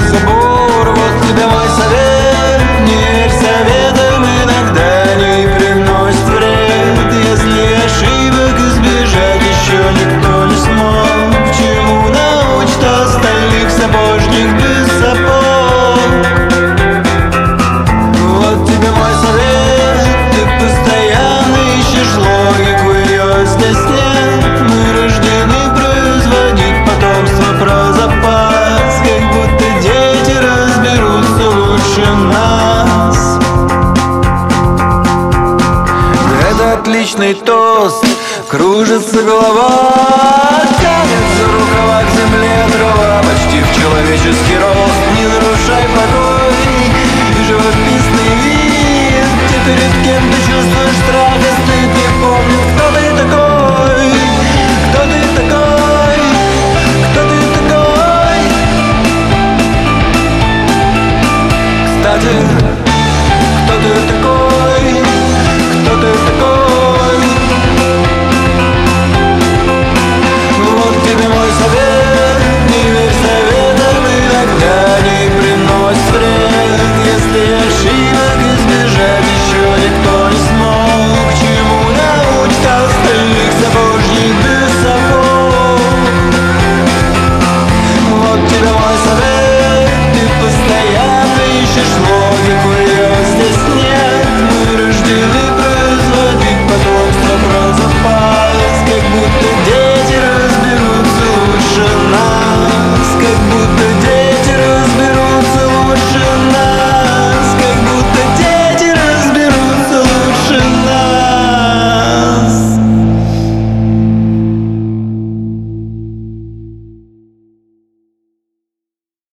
забор. Вот тебе мой совет: не верь советам, иногда они приносят вред. Если ошибок избежать еще никто не смог, чему научит остальных сапожник без сапог? Вот тебе мой совет: ты постоянно ищешь логику, ее здесь нет. Мы рождены производить потомство про запас, как будто дети разберутся лучше нас. Это отличный тост, кружится голова, тянется рукава к земле трава почти в человеческий рост.